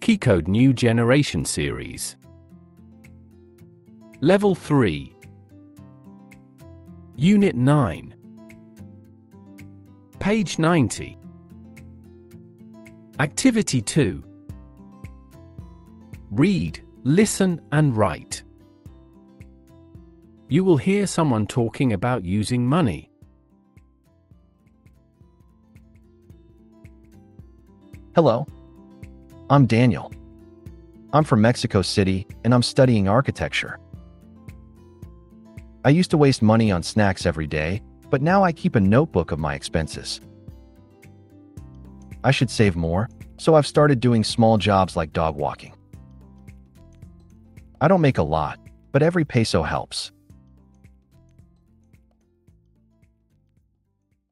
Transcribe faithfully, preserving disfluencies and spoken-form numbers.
Keycode New Generation Series. Level three. Unit nine. Page ninety. Activity two. Read, listen, and write. You will hear someone talking about using money. Hello. I'm Daniel. I'm from Mexico City, and I'm studying architecture. I used to waste money on snacks every day, but now I keep a notebook of my expenses. I should save more, so I've started doing small jobs like dog walking. I don't make a lot, but every peso helps.